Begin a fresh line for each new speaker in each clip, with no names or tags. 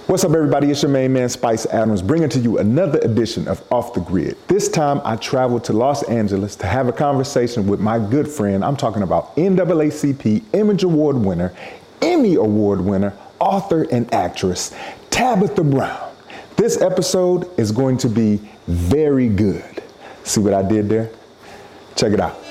What's up, everybody? It's your main man, Spice Adams, bringing to you another edition of Off the Grid. This time, I traveled to Los Angeles to have a conversation with my good friend. I'm talking about NAACP Image Award winner, Emmy Award winner, author, and actress, Tabitha Brown. This episode is going to be very good. See what I did there? Check it out.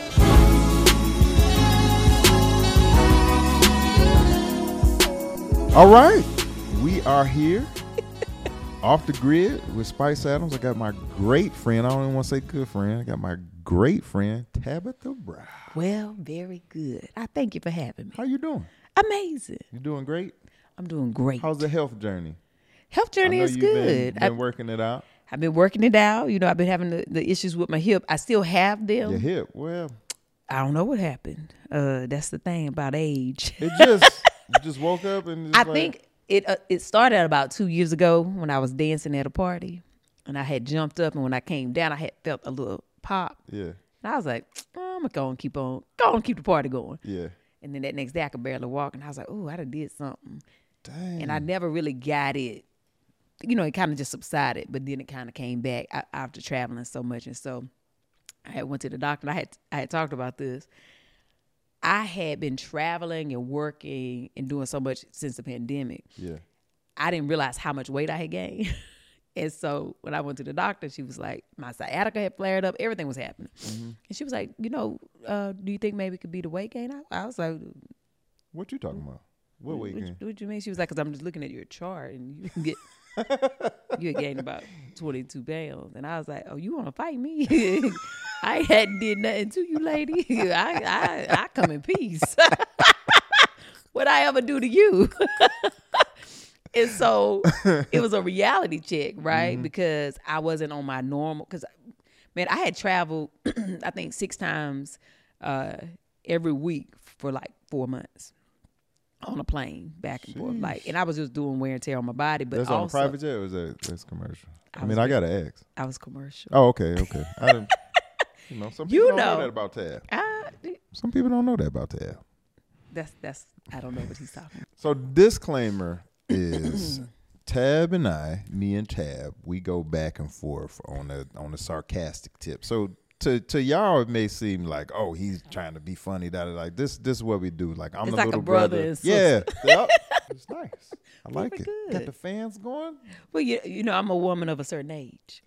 All right. We are here, Off the Grid with Spice Adams. I got my great friend, I don't even want to say good friend, I got my great friend, Tabitha Brown.
Well, very good. I thank you for having me.
How you doing?
Amazing.
You doing great?
I'm doing great.
How's the health journey?
Health journey is good.
Been working it out?
I've been working it out. You know, I've been having the issues with my hip. I still have them.
Your hip, well.
I don't know what happened. That's the thing about age.
You just woke up and
I think it started about 2 years ago when I was dancing at a party, and I had jumped up, and when I came down, I had felt a little pop.
Yeah.
And I was like, I'm gonna keep the party going.
Yeah.
And then that next day I could barely walk, and I was like, oh, I done did something.
Dang.
And I never really got it. You know, it kind of just subsided, but then it kind of came back after traveling so much. And so I had went to the doctor. I had talked about this. I had been traveling and working and doing so much since the pandemic.
Yeah.
I didn't realize how much weight I had gained. And so when I went to the doctor, she was like, my sciatica had flared up. Everything was happening. Mm-hmm. And she was like, do you think maybe it could be the weight gain? I was like,
what you talking about? What weight gain?
What you mean? She was like, because I'm just looking at your chart and you can get, you had gained about 22 pounds. And I was like, oh, you want to fight me? I hadn't did nothing to you, lady. I come in peace. What'd I ever do to you? And so it was a reality check, right? Mm-hmm. Because I wasn't on my normal, because, man, I had traveled, I think 6 times every week for like 4 months on a plane back and forth. Like, and I was just doing wear and tear on my body. But
that's
also,
on a private jet or that's commercial? I got to ask.
I was commercial.
Oh, okay. I didn't, some people don't know that about Tab. Some people don't know that about Tab.
That's I don't know what he's talking about.
So disclaimer is Tab and me and Tab, we go back and forth on the sarcastic tip. So to y'all, it may seem like, oh, he's trying to be funny. Like this is what we do. Like I'm
it's
the
like
little
a brother.
Yeah,
and sister.
yep. It's nice. I like it.
Good.
Got the fans going.
Well, you know, I'm a woman of a certain age,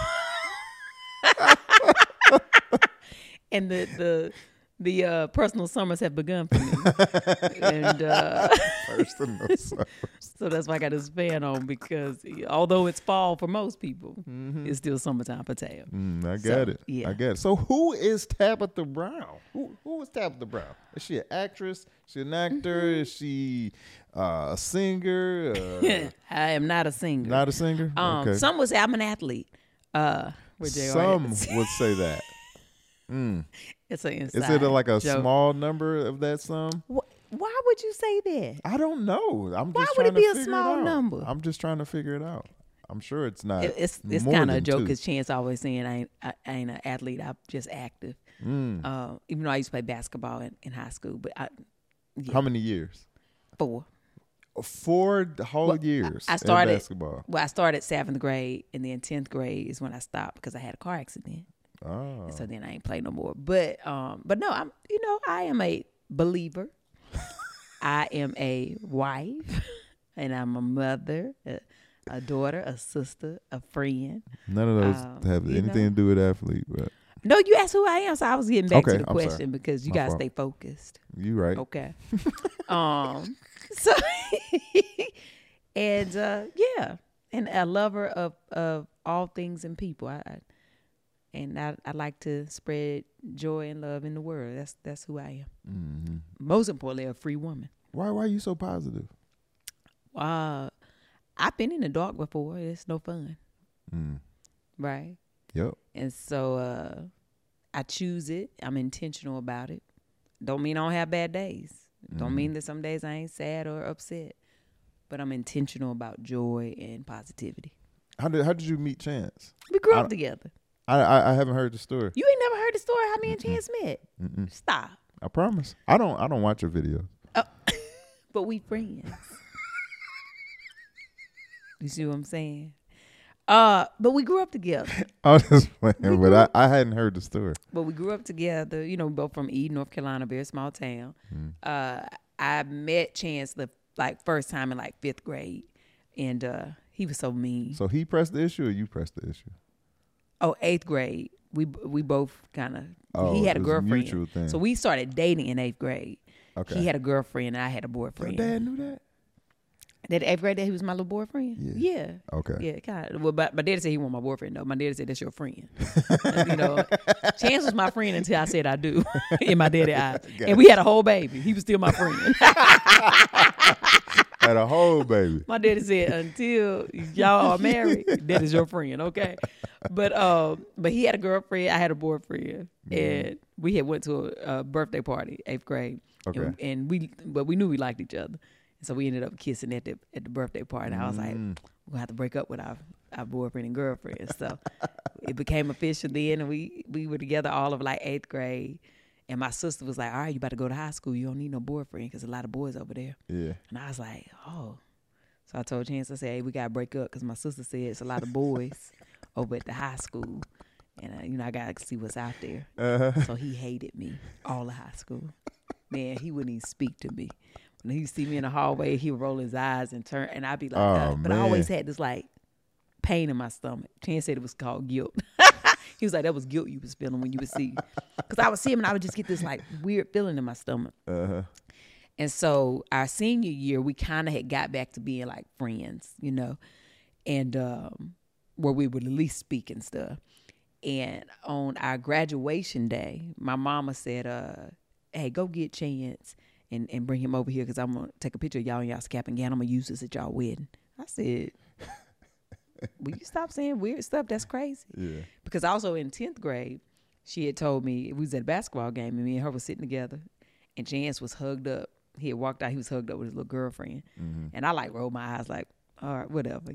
and the personal summers have begun for me. And
personal summers.
So that's why I got this fan on, because although it's fall for most people, it's still summertime for Tab.
I got it.
Yeah.
I got it. So who is Tabitha Brown? Who is Tabitha Brown? Is she an actress? Is she an actor? Is she a singer?
I am not a singer.
Not a singer? Okay.
Some would say I'm an athlete.
Some would say that.
It's an inside
Is it like a
joke.
small number of that sum?
Why would you say that?
I don't know.
Why would it be a small number?
I'm just trying to figure it out. I'm sure it's not.
It's kind of a joke, because Chance always saying I ain't an athlete. I'm just active. Even though I used to play basketball in high school, but
How many years?
4.
4 whole years.
I started
in basketball.
Well, I started 7th grade, and then 10th grade is when I stopped because I had a car accident.
Oh.
And so then I ain't play no more. But no, I am a believer. I am a wife, and I'm a mother, a daughter, a sister, a friend.
None of those have anything to do with athlete, but
no, you asked who I am, so I was getting back to the
I'm
question
sorry.
because you
My
gotta
fault.
stay focused.
You right.
Okay. So and yeah, and a lover of all things and people. I like to spread joy and love in the world. That's who I am. Mm-hmm. Most importantly, a free woman.
Why are you so positive?
I've been in the dark before. It's no fun. Right?
Yep.
And so I choose it. I'm intentional about it. Don't mean I don't have bad days. Don't mean that some days I ain't sad or upset. But I'm intentional about joy and positivity.
How did you meet Chance?
We grew up together.
I haven't heard the story.
You ain't never heard the story how me and Chance met. Stop.
I promise. I don't watch your videos.
But we friends. You see what I'm saying? But we grew up together.
I was just playing, but I hadn't heard the story.
But we grew up together. You know, both from Eden, North Carolina, very small town. I met Chance the first time in like 5th grade, and he was so mean.
So he pressed the issue, or you pressed the issue?
Oh, 8th grade. We both kind of.
Oh,
he had a
it was a
girlfriend,
mutual thing.
so we started dating in 8th grade.
Okay.
He had a girlfriend, and I had a boyfriend.
Your dad knew that?
That 8th grade that he was my little boyfriend? Yeah.
Okay.
Yeah, kind of. Well, but my daddy said he wasn't my boyfriend, though. My daddy said, that's your friend. You know, Chance was my friend until I said I do in my daddy eyes. And we had a whole baby. He was still my friend.
Had a whole baby.
My daddy said, until y'all are married, that is your friend, okay? But he had a girlfriend. I had a boyfriend. And we had went to a birthday party, 8th grade.
Okay.
And we knew we liked each other. So we ended up kissing at the birthday party. And I was like, we're going to have to break up with our boyfriend and girlfriend. So it became official then. And we were together all of like 8th grade. And my sister was like, all right, you about to go to high school. You don't need no boyfriend because a lot of boys over there.
Yeah.
And I was like, oh. So I told Chance, I said, hey, we got to break up because my sister said it's a lot of boys over at the high school. And, I got to see what's out there. So he hated me all of high school. Man, he wouldn't even speak to me. When he'd see me in the hallway, he'd roll his eyes and turn, and I'd be like, but I always had this like pain in my stomach. Chance said it was called guilt. He was like, that was guilt you was feeling when you would see. Because I would see him and I would just get this like weird feeling in my stomach. And so our senior year, we kind of had got back to being like friends, and where we would at least speak and stuff. And on our graduation day, my mama said, hey, go get Chance and bring him over here because I'm going to take a picture of y'all in y'all's cap and gown. I'm going to use this at y'all wedding. I said, will you stop saying weird stuff? That's crazy. Yeah. Because also in 10th grade, she had told me, we was at a basketball game and me and her was sitting together and Chance was hugged up. He had walked out, he was hugged up with his little girlfriend. And I like rolled my eyes like, all right, whatever,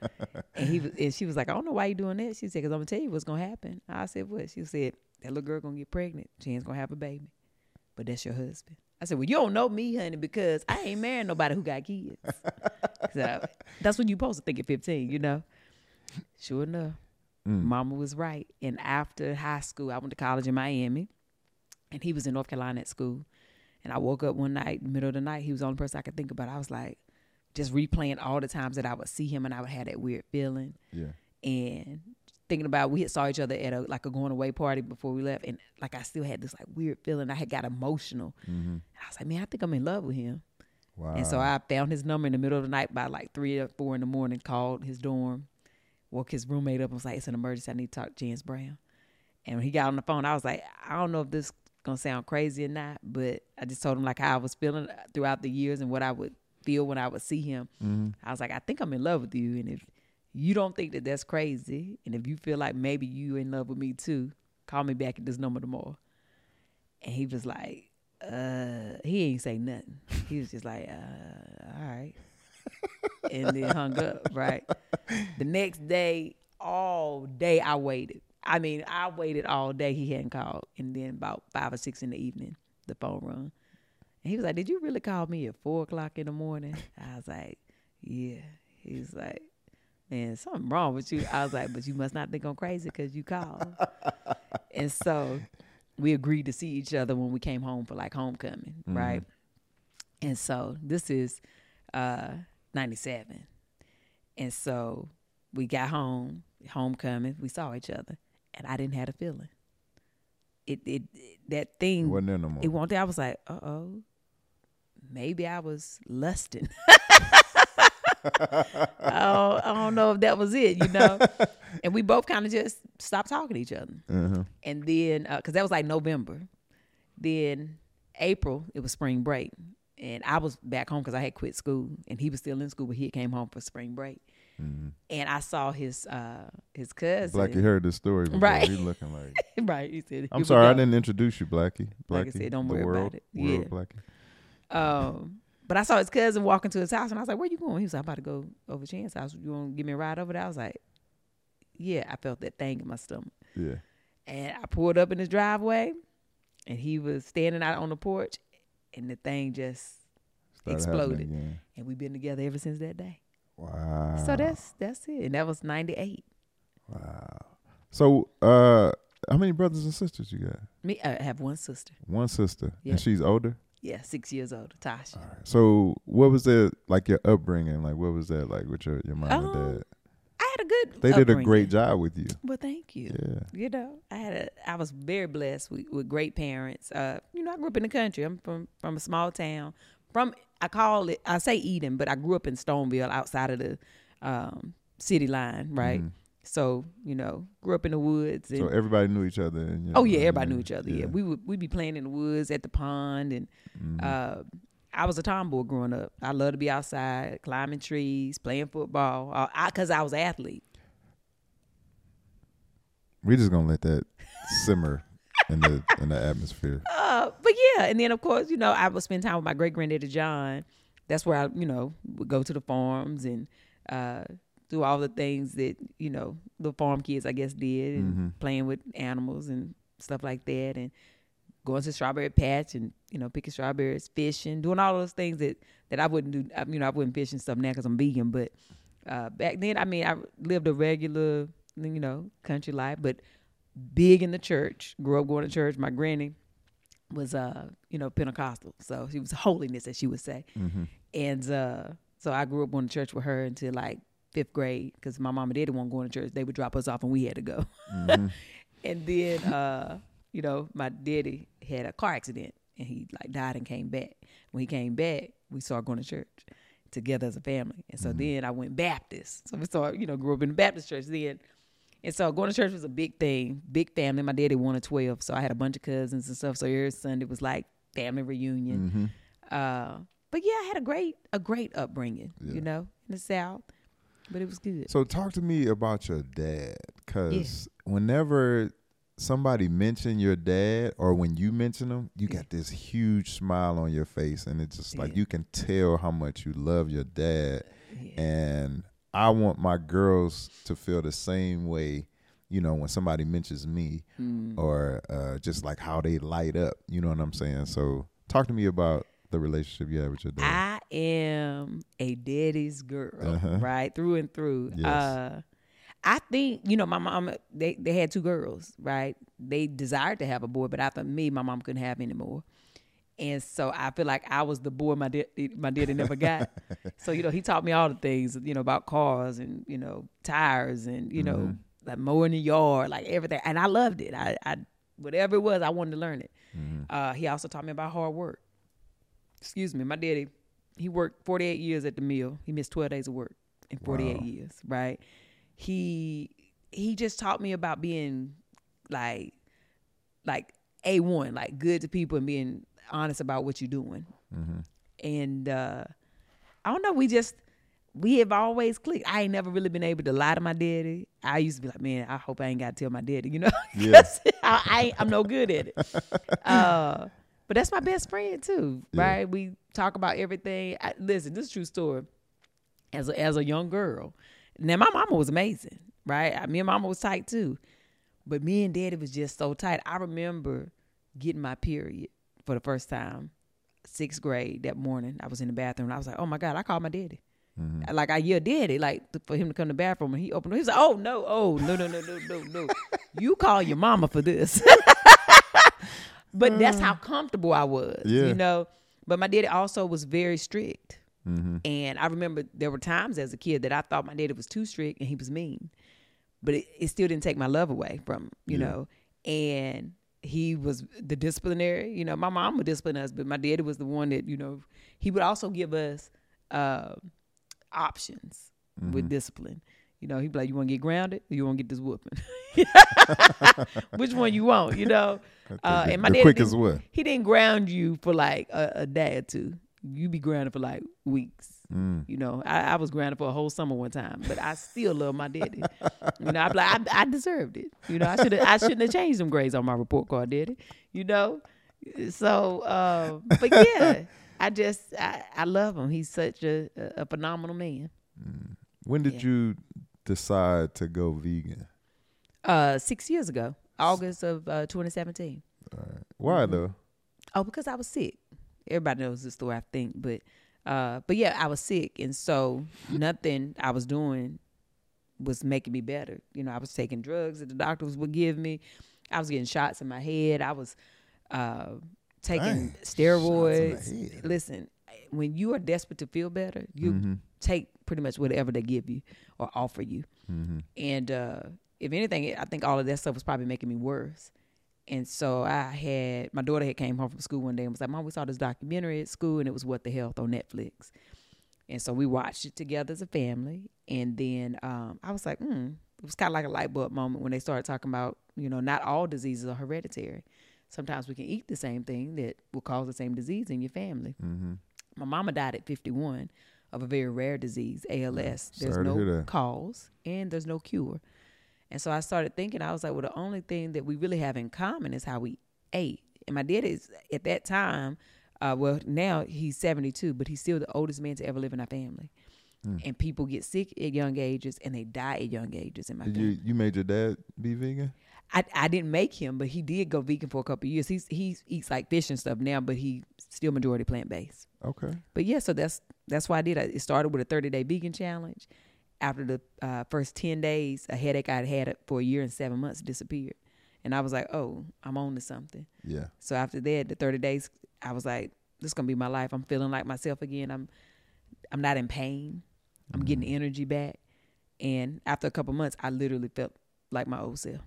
And she was like, I don't know why you doing that. She said, because I'm going to tell you what's going to happen. I said, what? She said, that little girl going to get pregnant. Chance going to have a baby. But that's your husband. I said, well, you don't know me, honey, because I ain't marrying nobody who got kids. So that's what you supposed to think at 15, Sure enough, Mama was right. And after high school, I went to college in Miami, and he was in North Carolina at school. And I woke up one night, middle of the night, he was the only person I could think about. I was like, just replaying all the times that I would see him, and I would have that weird feeling. Yeah. And thinking about, we had saw each other at a going away party before we left, and like I still had this like weird feeling. I had got emotional. And I was like, man, I think I'm in love with him. Wow. And so I found his number in the middle of the night by like 3 or 4 in the morning, called his dorm, woke his roommate up and was like, it's an emergency, I need to talk to Chance Brown. And when he got on the phone, I was like, I don't know if this is gonna sound crazy or not, but I just told him like how I was feeling throughout the years and what I would feel when I would see him. I was like, I think I'm in love with you, and if you don't think that that's crazy, and if you feel like maybe you in love with me too, call me back at this number tomorrow. And he was like, he ain't say nothing. He was just like, all right. And then hung up, right? The next day, all day I waited. I mean, I waited all day. He hadn't called. And then about 5 or 6 in the evening, the phone rang. And he was like, did you really call me at 4 o'clock in the morning? I was like, yeah. He was like, man, something wrong with you. I was like, but you must not think I'm crazy because you called. And so we agreed to see each other when we came home for like homecoming, right? And so this is 97. And so we got home, homecoming, we saw each other, and I didn't have a feeling. That thing
wasn't there no more.
It wasn't there. I was like, uh-oh, maybe I was lusting. I don't know if that was it, And we both kind of just stopped talking to each other. And then, because that was like November. Then April, it was spring break. And I was back home because I had quit school. And he was still in school, but he came home for spring break. And I saw his cousin.
Blackie heard this story before.
Right.
He looking like.
Right. He said,
I'm sorry, I didn't introduce you, Blackie.
Like I said, don't worry about it.
World Blackie.
But I saw his cousin walking to his house, and I was like, where you going? He was like, I'm about to go over to Chance's house. You want to give me a ride over there? I was like, yeah. I felt that thing in my stomach. Yeah. And I pulled up in his driveway, and he was standing out on the porch, and the thing just exploded. And we've been together ever since that day.
Wow.
So that's it. And that was 98.
Wow. So, how many brothers and sisters you got?
Me, I have one sister.
One sister,
Yeah.
and she's older.
Yeah, 6 years older, Tasha.
All right. So, what was it like your upbringing? Like, what was that like with your mom and dad?
I had a good.
They did a
upbringing.
great job with you.
Well, thank you.
Yeah.
You know, I was very blessed with great parents. You know, I grew up in the country. I'm from a small town. I say Eden, but I grew up in Stoneville, outside of the city line, right?
Mhm.
So, you know, grew up in the woods. And,
So everybody knew each other. And,
oh yeah, everybody knew each other. Yeah, we'd be playing in the woods at the pond, and
Mhm.
I was a tomboy growing up. I loved to be outside, climbing trees, playing football. Because I was an athlete.
We just gonna let that simmer in the atmosphere.
But yeah, and then of course, you know, I would spend time with my great granddaddy John. That's where I, you know, would go to the farms and do all the things that, you know, the farm kids, I guess, did, and playing with animals and stuff like that, and going to strawberry patch and, you know, picking strawberries, fishing, doing all those things that I wouldn't do. You know, I wouldn't fish and stuff now because I'm vegan, but back then, I mean, I lived a regular, you know, country life, but big in the church. Grew up going to church. My granny was, you know, Pentecostal, so she was holiness, as she would say. And so I grew up going to church with her until like 5th grade, because my mom and daddy weren't going to church. They would drop us off and we had to go. And then, you know, my daddy had a car accident and he like died and came back. When he came back, we started going to church together as a family. And so then I went Baptist. So we started, you know, grew up in the Baptist church then. And so going to church was a big thing, big family. My daddy wanted 12, so I had a bunch of cousins and stuff. So every Sunday was like family reunion. But yeah, I had a great upbringing, you know, in the South. But it was good.
So talk to me about your dad, because whenever somebody mention your dad, or when you mention him, you got this huge smile on your face, and it's just like you can tell how much you love your dad. And I want my girls to feel the same way, you know, when somebody mentions me, or just like how they light up. You know what I'm saying? So talk to me about the relationship you have with your dad.
I am a daddy's girl, right? Through and through.
Yes.
I think, you know, my mom, they had 2 girls, right? They desired to have a boy, but after me, my mom couldn't have any more. And so I feel like I was the boy my daddy never got. So, you know, he taught me all the things, you know, about cars and, you know, tires and, you know, like mowing the yard, like everything. And I loved it. I whatever it was, I wanted to learn it. He also taught me about hard work. Excuse me, my daddy, he worked 48 years at the mill. He missed 12 days of work in 48 years, right? He just taught me about being like A1, like good to people and being honest about what you're doing. And I don't know, we have always clicked. I ain't never really been able to lie to my daddy. I used to be like, man, I hope I ain't got to tell my daddy, you know? I'm no good at it. But that's my best friend too, right? We talk about everything. Listen, this is a true story. As a young girl, now my mama was amazing, right? Me and mama was tight too, but me and daddy was just so tight. I remember getting my period for the first time, 6th grade that morning. I was in the bathroom. And I was like, oh my God, I called my daddy. Like I yelled daddy, like for him to come to the bathroom, and he opened it. He was like, oh no. You call your mama for this. But that's how comfortable I was, you know. But my daddy also was very strict. And I remember there were times as a kid that I thought my daddy was too strict and he was mean. But it still didn't take my love away from, you know. And he was the disciplinary. You know, my mom would discipline us, but my daddy was the one that, you know, he would also give us options with discipline. You know, he'd be like, you want to get grounded or you want to get this whooping? Which one you want, you know? And my dad, he didn't ground you for like a day or 2. You be grounded for like weeks. You know, I was grounded for a whole summer one time, but I still love my daddy. You know, I'm like, I deserved it. You know, I shouldn't have changed them grades on my report card, daddy. You know? So, but yeah, I love him. He's such a phenomenal man.
When did you decide to go vegan?
6 years ago, August of 2017.
All right. Why though?
Oh, because I was sick. Everybody knows this story, I think, but But yeah, I was sick, and so nothing I was doing was making me better. You know, I was taking drugs that the doctors would give me. I was getting shots in my head. I was taking steroids. Listen, when you are desperate to feel better, you take pretty much whatever they give you or offer you. And if anything, I think all of that stuff was probably making me worse. And so my daughter had came home from school one day and was like, Mom, we saw this documentary at school, and it was What the Health on Netflix. And so we watched it together as a family. And then I was like, it was kind of like a light bulb moment when they started talking about, you know, not all diseases are hereditary. Sometimes we can eat the same thing that will cause the same disease in your family. My mama died at 51 of a very rare disease, ALS. There's no cause and there's no cure. And so I started thinking, I was like, well, the only thing that we really have in common is how we ate. And my dad is, at that time, well, now he's 72, but he's still the oldest man to ever live in our family. And people get sick at young ages and they die at young ages in my family.
You made your dad be vegan?
I didn't make him, but he did go vegan for a couple of years. He eats like fish and stuff now, but he still majority plant-based.
Okay.
But yeah, so that's why I did it. It started with a 30-day vegan challenge. After the first 10 days, a headache I'd had for a year and 7 months disappeared. And I was like, oh, I'm on to something.
Yeah.
So after that, the 30 days, I was like, this is going to be my life. I'm feeling like myself again. I'm not in pain. I'm getting energy back. And after a couple months, I literally felt like my old self.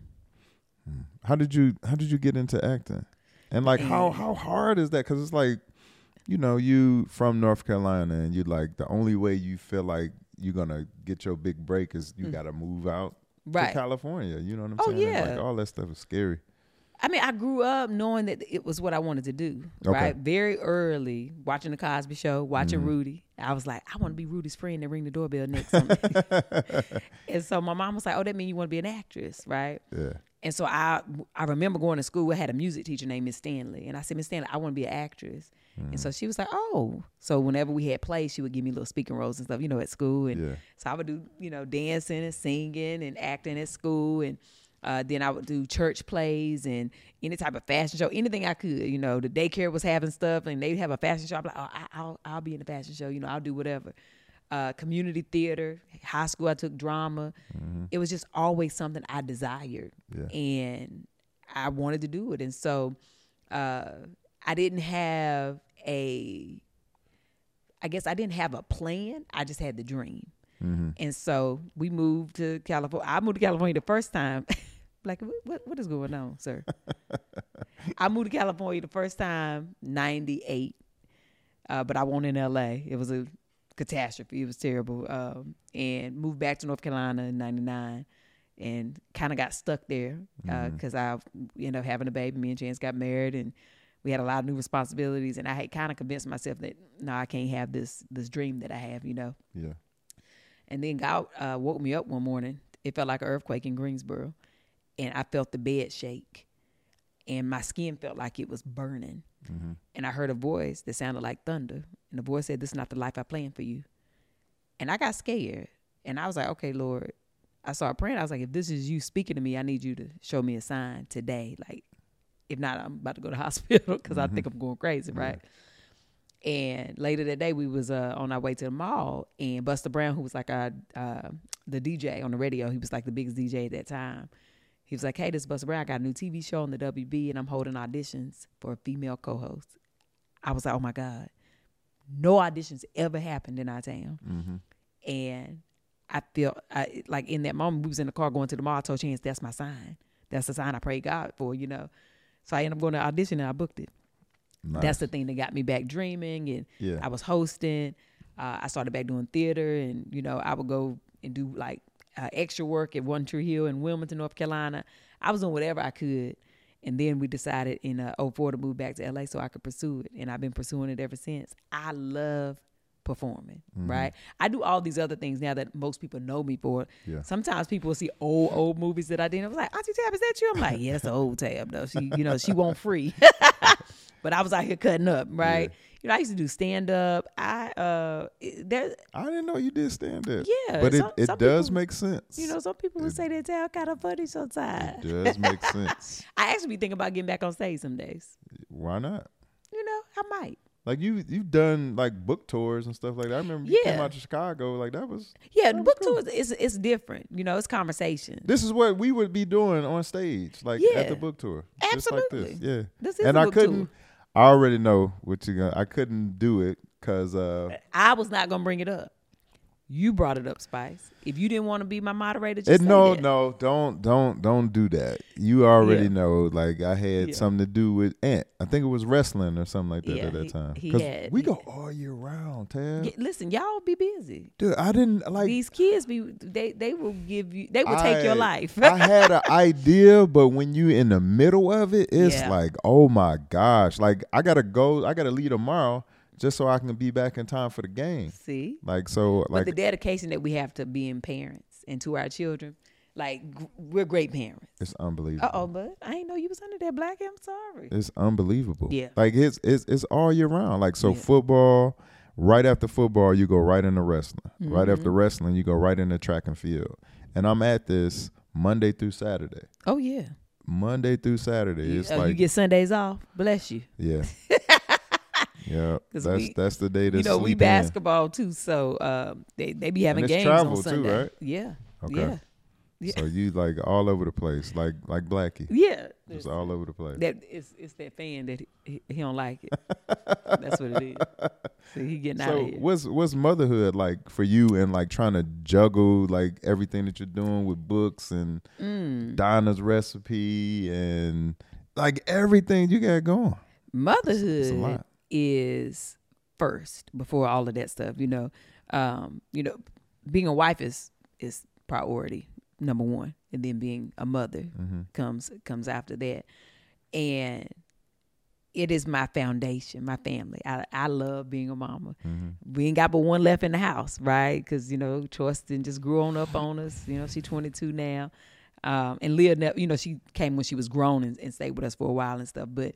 How did you get into acting? And like, how hard is that? Because it's like, you know, you from North Carolina, and you like, the only way you feel like you're gonna get your big break is you gotta move out to California. You know what I'm saying?
Yeah.
Like, all that stuff is scary.
I mean, I grew up knowing that it was what I wanted to do, right? Very early, watching The Cosby Show, watching Rudy. I was like, I want to be Rudy's friend and ring the doorbell next to me. And so my mom was like, oh, that means you want to be an actress, right?
Yeah.
And so I remember going to school. I had a music teacher named Miss Stanley. And I said, Miss Stanley, I want to be an actress. And so she was like, oh. So whenever we had plays, she would give me little speaking roles and stuff, you know, at school. And so I would do, you know, dancing and singing and acting at school. And then I would do church plays and any type of fashion show, anything I could. You know, the daycare was having stuff and they'd have a fashion show. I'm like, oh, I'll be in the fashion show. You know, I'll do whatever. Community theater, high school, I took drama. It was just always something I desired. And I wanted to do it. And so I didn't have a plan. I just had the dream. And so we moved to California. I moved to California the first time. Like, what is going on, sir? I moved to California the first time, 98. But I won't in LA. It was a catastrophe. It was terrible. And moved back to North Carolina in 99 and kind of got stuck there because I ended up having a baby. Me and Chance got married and we had a lot of new responsibilities. And I had kind of convinced myself that, no, I can't have this dream that I have, you know.
Yeah.
And then God woke me up one morning. It felt like an earthquake in Greensboro. And I felt the bed shake. And my skin felt like it was burning. And I heard a voice that sounded like thunder. And the voice said, this is not the life I planned for you. And I got scared. And I was like, okay, Lord. I started praying. I was like, if this is you speaking to me, I need you to show me a sign today. Like, if not, I'm about to go to the hospital because I think I'm going crazy, right? And later that day, we was on our way to the mall. And Buster Brown, who was like the DJ on the radio, he was like the biggest DJ at that time. He was like, hey, this is Buster Brown. I got a new TV show on the WB, and I'm holding auditions for a female co-host. I was like, oh, my God. No auditions ever happened in our town. And I felt like in that moment, we was in the car going to the mall. I told Chance, that's my sign. That's the sign I prayed God for, you know. So I ended up going to audition, and I booked it. Nice. That's the thing that got me back dreaming, and I was hosting. I started back doing theater, and, you know, I would go and do, like, extra work at One Tree Hill in Wilmington, North Carolina. I was doing whatever I could. And then we decided in 2004 to move back to LA so I could pursue it. And I've been pursuing it ever since. I love performing, right? I do all these other things now that most people know me for. Sometimes people will see old movies that I did. I was like, Auntie Tab, is that you? I'm like, yeah, it's an old Tab, though. She, you know, she won't free. But I was out here cutting up, right? You know, I used to do stand-up. I
didn't know you did stand-up.
Yeah.
But it does make sense.
You know, some people would say that Tab kind of funny sometimes.
It does make sense.
I actually be thinking about getting back on stage some days.
Why not?
You know, I might.
Like you've done like book tours and stuff like that. I remember you came
Yeah.
out to Chicago. Like that was
Yeah,
that
the
was
book
cool.
tours it's different. You know, it's conversation.
This is what we would be doing on stage, like
Yeah.
at the book tour. Just like this.
Absolutely.
Yeah.
This is
And
a
I
book
couldn't.
tour.
I already know what you're gonna. I couldn't do it because
I was not gonna bring it up. You brought it up, Spice. If you didn't want to be my moderator, just say
no,
that.
no, don't do that. You already
Yeah.
know. Like I had
Yeah.
something to do with Ant. I think it was wrestling or something like that
Yeah,
at that
he-
time.
he
'Cause
had-
we
he-
go all year round, Tab.
Yeah, listen, y'all be busy.
Dude, I didn't like.
These kids they will give you they will take your life.
I had an idea, but when you in the middle of it, it's
Yeah.
like, oh my gosh! Like I gotta leave tomorrow just so I can be back in time for the game.
See?
Like so,
But
like
the dedication that we have to being parents and to our children, like we're great parents.
it's unbelievable.
But I ain't know you was under that black. I'm sorry.
It's unbelievable.
Yeah.
Like it's all year round. Like so
Yeah.
football, right after football, you go right into wrestling. Right
Mm-hmm.
after wrestling, you go right into track and field. And I'm at this Monday through Saturday.
Oh yeah.
Monday through Saturday. It's like
you get Sundays off. Bless you.
yeah. Yeah.
'Cause
That's the day to
You know, we
sleep in.
basketball too, so they be having
And it's
games
travel
on
too,
Sunday.
right?
Yeah.
Okay.
Yeah. Yeah.
So you like all over the place, like Blackie.
Yeah.
Just all over the place.
That it's that fan that he don't like it. That's what it is. So he getting out
So
of here.
what's motherhood like for you, and like trying to juggle like everything that you're doing with books and
Mm.
Donna's recipe and like everything you got going? It's a
Motherhood
lot.
is first before all of that stuff. Being a wife is priority number one, and then being a mother
Mm-hmm.
comes after that. And it is my foundation, my family. I love being a mama.
Mm-hmm.
We ain't got but one left in the house, right? Because Choyston just grew up on us. She's 22 now, and Leah, she came when she was grown and stayed with us for a while and stuff. But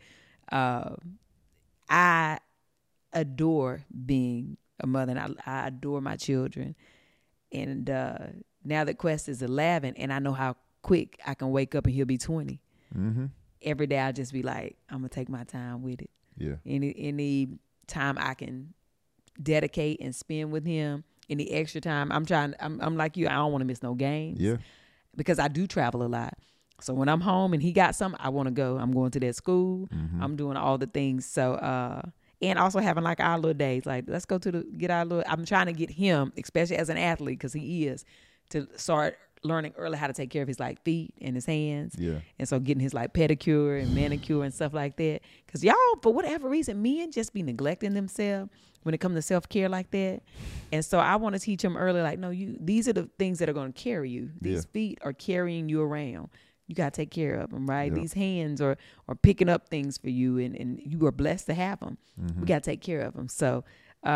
I adore being a mother, and I adore my children. And now that Quest is 11, and I know how quick I can wake up and he'll be 20.
Mm-hmm.
Every day I'll just be like, I'm gonna take my time with it.
Yeah.
Any time I can dedicate and spend with him, any extra time, I'm like you, I don't want to miss no games.
Yeah.
Because I do travel a lot. So when I'm home and he got something, I want to go. I'm going to that school.
Mm-hmm.
I'm doing all the things. So and also having like our little days, like let's go get our little. I'm trying to get him, especially as an athlete, because he is, to start learning early how to take care of his like feet and his hands.
Yeah.
And so getting his like pedicure and manicure and stuff like that. Because y'all, for whatever reason, men just be neglecting themselves when it comes to self-care like that. And so I want to teach him early, like, no, these are the things that are going to carry you. These feet are carrying you around. You got to take care of them, right?
Yep.
These hands are picking up things for you, and you are blessed to have them.
Mm-hmm.
We got to take care of them. So,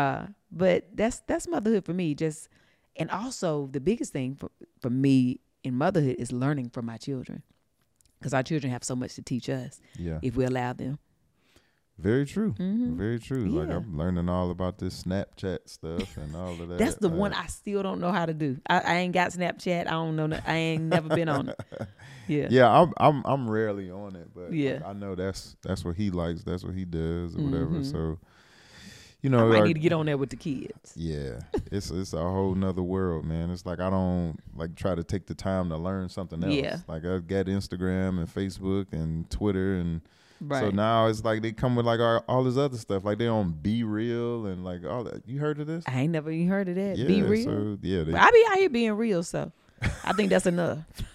but that's motherhood for me. And also the biggest thing for me in motherhood is learning from my children, because our children have so much to teach us
Yeah.
if we allow them.
Very true.
Mhm.
Very true. Like
Yeah.
I'm learning all about this Snapchat stuff and all of that.
That's the
Like,
one I still don't know how to do. I ain't got Snapchat. I don't know. I ain't never been on it. Yeah.
Yeah, I'm rarely on it, but
Yeah.
like, I know that's what he likes. That's what he does or whatever.
Mhm.
So,
I
know,
might
like,
need to get on there with the kids.
yeah, it's a whole nother world, man. It's like I don't like try to take the time to learn something else.
Yeah.
Like I got Instagram and Facebook and Twitter, and
Right.
so now it's like they come with like all this other stuff. Like they on Be Real and like all that. You heard of this?
I ain't never even heard of that.
Yeah,
Be real.
So yeah,
But I be out here being real, so I think that's enough.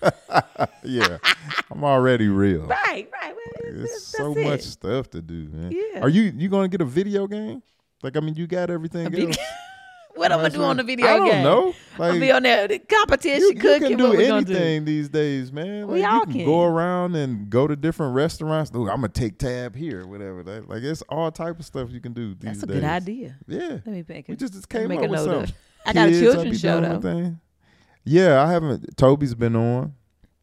yeah. I'm already real.
Right. Well,
It's
that's
so
it.
much stuff to do, man.
Yeah.
Are you gonna get a video game? Like, I mean, you got everything
A video-
else.
What I'm gonna do on the video
I
game?
don't know.
I'll
Like,
be on there. The competition,
you
cooking.
can do
what we gonna do?
anything these days, man.
We
Like,
all
you can
can.
go around and go to different restaurants. Ooh, I'm gonna take tab here, whatever. Like, it's all type of stuff you can do these
That's a
days.
good idea.
Yeah,
Let me make
we
it.
just came
make
up
a
with
note
something.
of. I got a
Kids,
children's
I be
show
doing my
though.
thing. Yeah, I haven't. Toby's been on.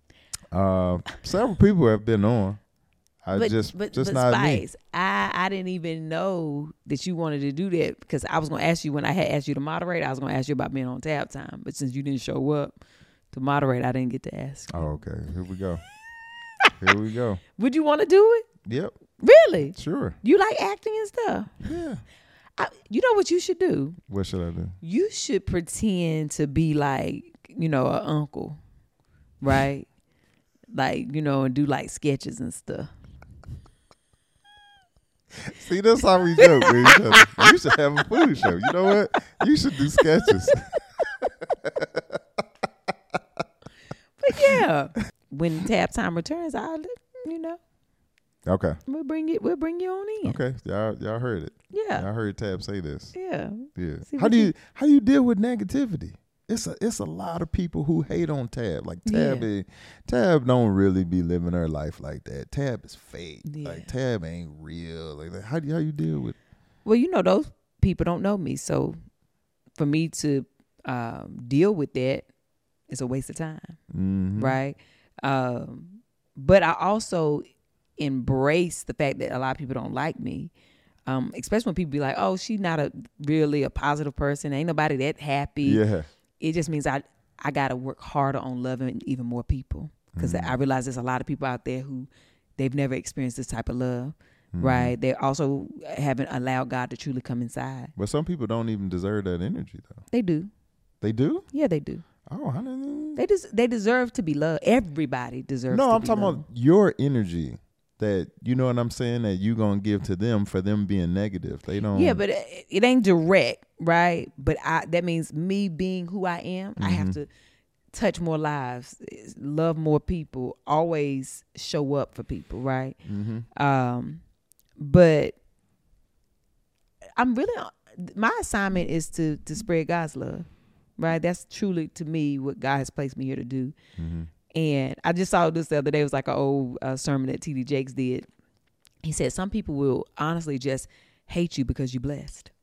Several people have been on.
But
just not me.
Spice, I didn't even know that you wanted to do that, because I was going to ask you when I had asked you to moderate. I was going to ask you about being on tab time, but since you didn't show up to moderate, I didn't get to ask.
Oh, okay. Here we go. Here we go.
Would you want to do it?
Yep.
Really?
Sure.
You like acting and stuff?
Yeah.
You know what you should do?
What should I do?
You should pretend to be like, an uncle, right? Like, and do like sketches and stuff.
See, that's how we joke with each other. You should have a food show. You know what? You should do sketches.
But yeah, when Tab Time returns,
Okay.
we'll bring you on in.
Okay. Y'all heard it.
Yeah.
Y'all heard Tab say this.
Yeah.
Yeah.
See
How
what
do you deal with negativity? It's a lot of people who hate on Tab. Like Tab don't really be living her life like that. Tab is fake.
Yeah.
Like Tab ain't real. Like that. How you deal with?
Well, those people don't know me, so for me to deal with that is a waste of time, right? But I also embrace the fact that a lot of people don't like me, especially when people be like, "Oh, she's not really a positive person. Ain't nobody that happy."
Yeah.
It just means I got to work harder on loving even more people, because I realize there's a lot of people out there who they've never experienced this type of love, right? They also haven't allowed God to truly come inside.
But some people don't even deserve that energy, though.
They do.
They do?
Yeah, they do.
Oh, I didn't.
They deserve to be loved. Everybody deserves to be loved.
No, I'm talking about your energy. That, you know what I'm saying, that you gonna give to them for them being negative. They don't.
Yeah, but it ain't direct, right? But that means me being who I am, I have to touch more lives, love more people, always show up for people, right? But I'm really, my assignment is to spread God's love, right? That's truly, to me, what God has placed me here to do. And I just saw this the other day. It was like an old sermon that T.D. Jakes did. He said, some people will honestly just hate you because you're blessed.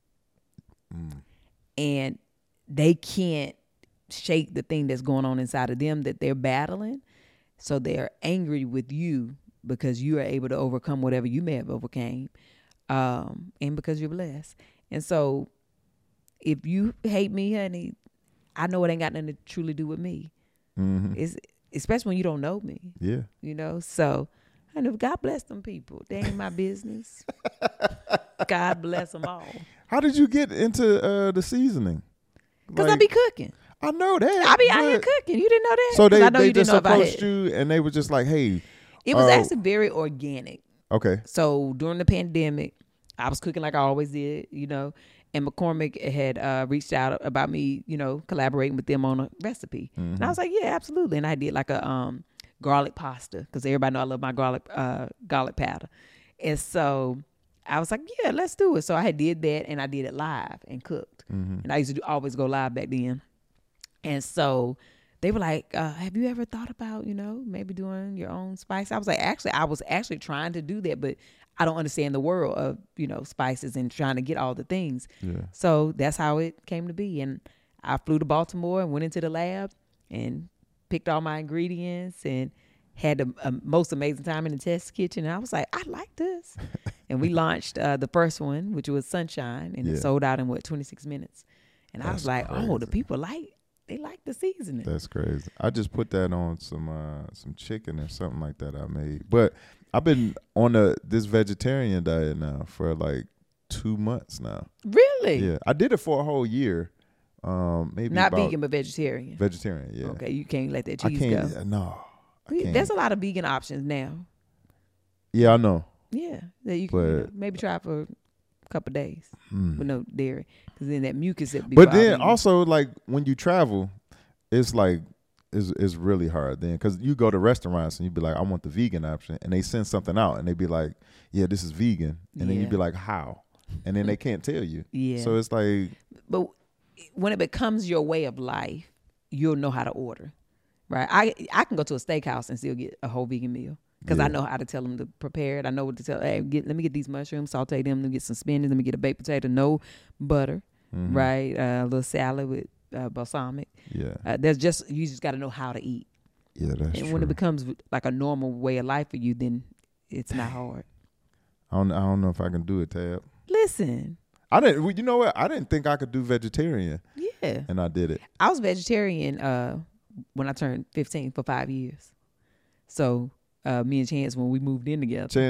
And they can't shake the thing that's going on inside of them that they're battling. So they're angry with you because you are able to overcome whatever you may have overcame. And because you're blessed. And so if you hate me, honey, I know it ain't got nothing to truly do with me. It's especially when you don't know me.
Yeah.
So I know God bless them people. They ain't my business. God bless them all.
How did you get into the seasoning?
Because I be cooking.
I know that.
I be out here cooking. You didn't know that?
So
I know
they
you didn't
just
know about
approached
it.
you and they were just like, hey.
It was actually very organic.
Okay.
So during the pandemic, I was cooking like I always did, and McCormick had reached out about me, collaborating with them on a recipe. And I was like, yeah, absolutely. And I did like a garlic pasta, because everybody know I love my garlic powder. And so I was like, yeah, let's do it. So I did that, and I did it live and cooked. And I used to always go live back then. And so they were like, have you ever thought about, maybe doing your own spice? I was like, I was actually trying to do that, but I don't understand the world of, spices and trying to get all the things.
Yeah.
So that's how it came to be. And I flew to Baltimore and went into the lab and picked all my ingredients and had the most amazing time in the test kitchen. And I was like, I like this. And we launched the first one, which was Sunshine, and it sold out in 26 minutes. And I was like, crazy. Oh, the people they like the seasoning.
That's crazy. I just put that on some chicken or something like that I made. But I've been on this vegetarian diet now for like 2 months now.
Really?
Yeah. I did it for a whole year. Maybe
not vegan, but vegetarian.
Vegetarian, yeah.
Okay, you can't let that cheese go.
No.
There's a lot of vegan options now.
Yeah, I know.
Yeah, that you can maybe try for a couple of days with no dairy, because then that mucus that be.
But then also, like, when you travel, it's like it's really hard then, because you go to restaurants and you be like, I want the vegan option, and they send something out and they be like, yeah, this is vegan, and then you be like, how? And then they can't tell you. Yeah. So it's like,
but when it becomes your way of life, you'll know how to order, right? I can go to a steakhouse and still get a whole vegan meal. Because I know how to tell them to prepare it. I know what to tell. Hey, let me get these mushrooms, saute them. Let me get some spinach. Let me get a baked potato. No butter, right? A little salad with balsamic.
Yeah.
You just got to know how to eat.
Yeah, that's true.
And when it becomes like a normal way of life for you, then it's not hard.
I don't know if I can do it, Tab.
Listen.
You know what? I didn't think I could do vegetarian.
Yeah.
And I did it.
I was vegetarian when I turned 15 for 5 years. So me and Chance, when we moved in together.
Chance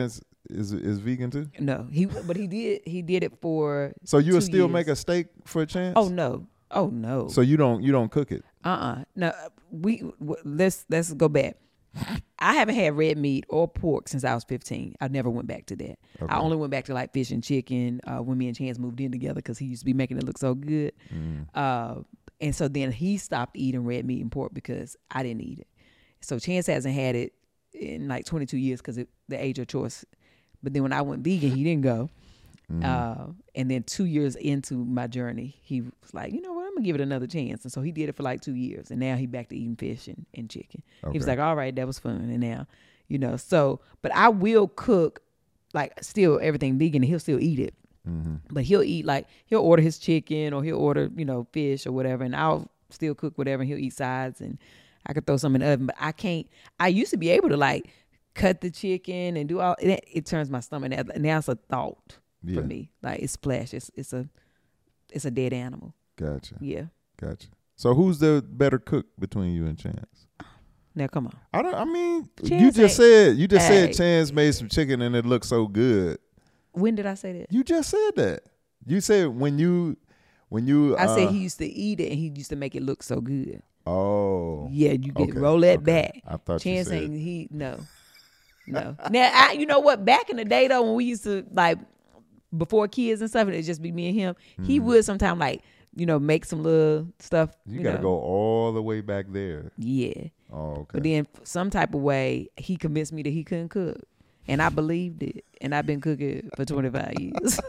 is vegan too?
No, he did it for.
So you would
2
still
years.
make a steak for a chance?
Oh no.
So you don't cook it?
No, let's go back. I haven't had red meat or pork since I was 15. I never went back to that.
Okay.
I only went back to like fish and chicken when me and Chance moved in together because he used to be making it look so good. And so then he stopped eating red meat and pork because I didn't eat it. So Chance hasn't had it in like 22 years because the age of choice. But then when I went vegan, he didn't go. And then 2 years into my journey, he was like, you know what, I'm gonna give it another chance. And so he did it for like 2 years, and now he back to eating fish and chicken.
Okay.
He was like, all right, that was fun. And now, so, but I will cook like still everything vegan, and he'll still eat it. But he'll eat he'll order his chicken, or he'll order fish or whatever, and I'll still cook whatever, and he'll eat sides, and I could throw some in the oven. But I can't. I used to be able to like cut the chicken and do all it. It turns my stomach. Now it's a thought. For me, like it's flesh. It's a dead animal.
Gotcha.
Yeah.
Gotcha. So who's the better cook between you and Chance?
Now come on.
You just said Chance made some chicken and it looked so good.
When did I say that?
You just said that. You said when you.
I said he used to eat it and he used to make it look so good.
Oh.
Yeah, you get roll that back.
I thought
Chance
you said
ain't no. Now you know what? Back in the day though, when we used to like. Before kids and stuff, and it'd just be me and him. He would sometimes make some little stuff.
You gotta go all the way back there.
Yeah.
Oh, okay.
But then some type of way, he convinced me that he couldn't cook. And I believed it. And I've been cooking for 25 years.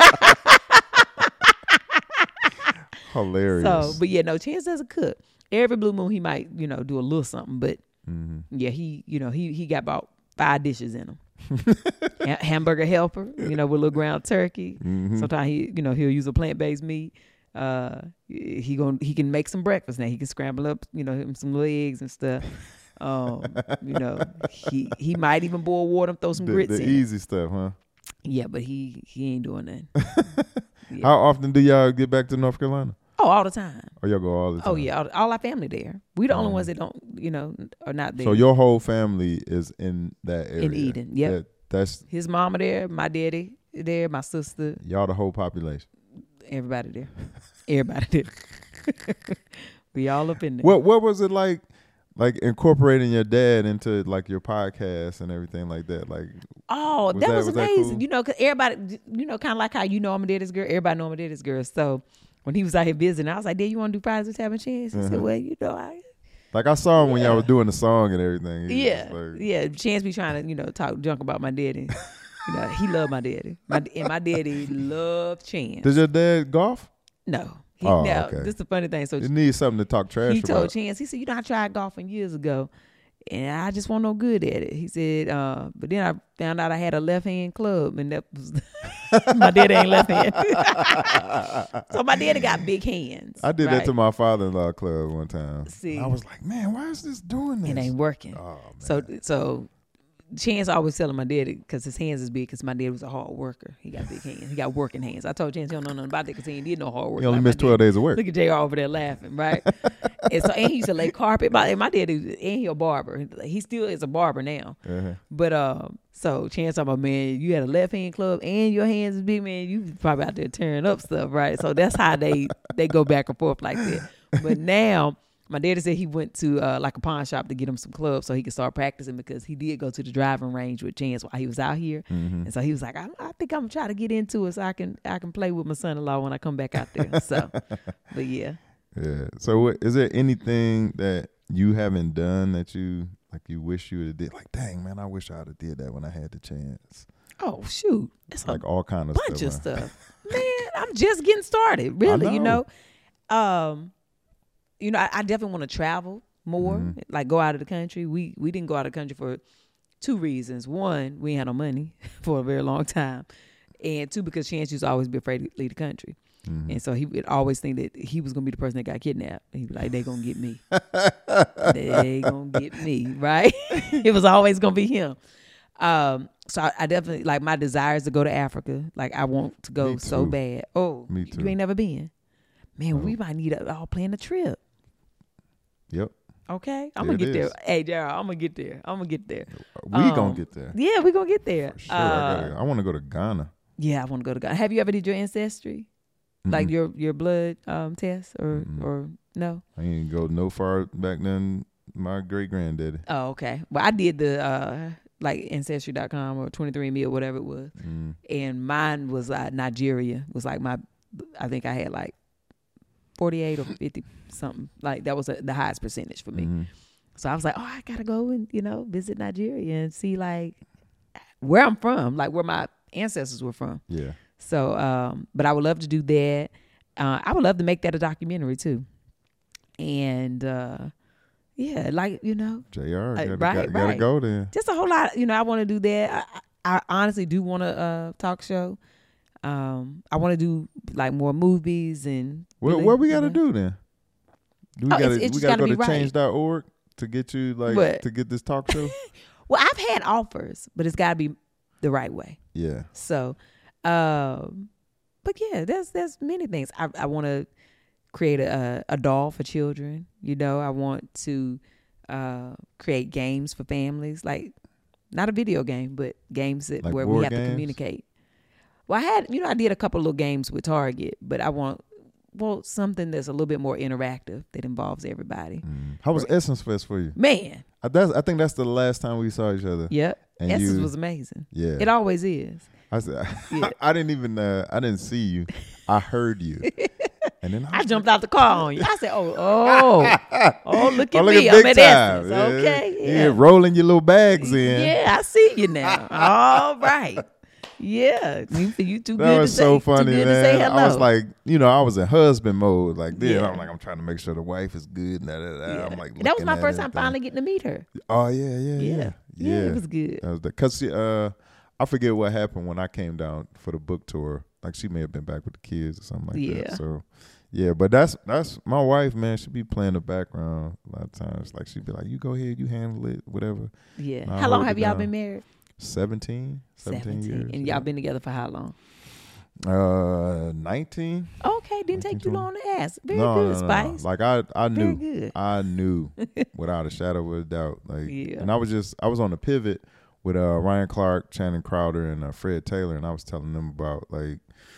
Hilarious.
So, but yeah, no, Chance doesn't cook. Every blue moon, he might, do a little something. But yeah, he got about 5 dishes in him. Hamburger helper, with a little ground turkey. Sometimes he'll use a plant-based meat. He can make some breakfast now. He can scramble up, some little eggs and stuff. He might even boil water and throw some grits in.
The easy stuff, huh?
Yeah, but he ain't doing nothing. Yeah.
How often do y'all get back to North Carolina?
Oh, all the time.
Or y'all go all the time?
Oh yeah, all our family there. We the only ones that don't, are not there.
So your whole family is in that area.
In Eden, yep.
That's
his mama there, my daddy there, my sister.
Y'all the whole population.
Everybody there. Everybody there. We all up in there.
What was it like incorporating your dad into like your podcast and everything like that? Like,
oh, that was amazing.
Cool?
Cause everybody, kind of like how I'm a daddy's girl. Everybody know I'm a daddy's girl. So when he was out here visiting, I was like, Dad, you want to do Fridays with Tab and Chance? He said, well,
like I saw him when y'all was doing the song and everything.
Yeah. Chance be trying to, talk junk about my daddy. He loved my daddy. My daddy loved Chance.
Does your dad golf?
No.
Okay.
This is the funny thing. So
you need something to talk trash about.
He told Chance, he said, I tried golfing years ago, and I just wasn't no good at it. He said, but then I found out I had a left-hand club, and that was my daddy ain't left-handed. So my daddy got big hands.
I did that to my father-in-law club one time.
See,
I was like, man, why is this doing this?
It ain't working.
Oh, man.
So Chance always telling my daddy, because his hands is big, because my dad was a hard worker. He got big hands. He got working hands. I told Chance he don't know nothing about that because he ain't did no hard work.
He only missed 12 days of work.
Look at JR over there laughing, right? and he used to lay carpet. My daddy, and he a barber. He still is a barber now. Uh-huh. But so Chance talking about, man, you had a left hand club and your hands is big, man. You probably out there tearing up stuff, right? So that's how they go back and forth like that. But now, my daddy said he went to like a pawn shop to get him some clubs so he could start practicing, because he did go to the driving range with Chance while he was out here. Mm-hmm. And so he was like, I think I'm gonna try to get into it so I can play with my son-in-law when I come back out there. So, but yeah.
Yeah. So is there anything that you haven't done that you wish you would have did? Like, dang, man, I wish I would have did that when I had the chance.
Oh, shoot. It's
like all kind of
bunch of stuff. Man, I'm just getting started, really, I definitely want to travel more, like go out of the country. We didn't go out of the country for 2 reasons. One, we ain't had no money for a very long time. And 2, because Chance used to always be afraid to leave the country. Mm-hmm. And so he would always think that he was going to be the person that got kidnapped. And he'd be like, they going to get me. They going to get me, right? It was always going to be him. So I definitely, like, my desire is to go to Africa. Like, I want to go so bad. Oh,
me too.
You ain't never been? Man, we might need to all plan a trip.
Yep.
Okay, I'm gonna get there. Hey, Gerald, I'm gonna get there.
We gonna get there.
Yeah, we gonna get there.
For sure. I want to go to Ghana.
Yeah, I want to go to Ghana. Have you ever did your ancestry, like your blood test, or no?
I ain't go no far back than my great granddaddy.
Oh, okay. Well, I did the like Ancestry.com or 23andMe or whatever it was, and mine was Nigeria. Was like I think I had like 48 or 50 something. Like that was the highest percentage for me. So I was like, oh, I gotta go and visit Nigeria and see like where I'm from, like where my ancestors were from.
Yeah.
So, but I would love to do that. I would love to make that a documentary too. And yeah, like
JR
right.
gotta go there.
Just a whole lot. I want to do that. I honestly do want a talk show. I want to do like more movies and.
Well, what we got to do then? We got to go to
right.
change.org to get you to get this talk show.
Well, I've had offers, but it's got to be the right way.
Yeah.
So, but yeah, there's many things. I want to create a doll for children. I want to create games for families, like not a video game, but games where we have to communicate. Well, I did a couple of little games with Target, but I want something that's a little bit more interactive that involves everybody.
How was Essence Fest for you?
Man.
I think that's the last time we saw each other.
Yep. And Essence was amazing.
Yeah.
It always is.
I said, I didn't see you. I heard you. And then
I jumped out the car on you. I said, oh, look at me.
I'm
at Essence. Okay.
Yeah, rolling your little bags in.
Yeah, I see you now. All right. Yeah, you too good to say.
That was so funny, man.
To say hello.
I was like, I was in husband mode. Like,
yeah.
I'm like, I'm trying to make sure the wife is good.
Yeah.
I'm like,
that was my first time finally getting to meet her.
Oh yeah.
It was good.
That was because I forget what happened when I came down for the book tour. Like she may have been back with the kids or something like that. So. Yeah, but that's my wife, man. She be playing the background a lot of times. Like she'd be like, "You go ahead, you handle it, whatever."
Yeah. How long have y'all been married?
17 years.
And y'all been together for how long?
19.
Okay, didn't take too long to ask. Very good, Spice.
Like I knew.
Very good.
I knew without a shadow of a doubt. Like,
yeah.
And I was on the pivot with Ryan Clark, Channing Crowder, and Fred Taylor, and I was telling them about like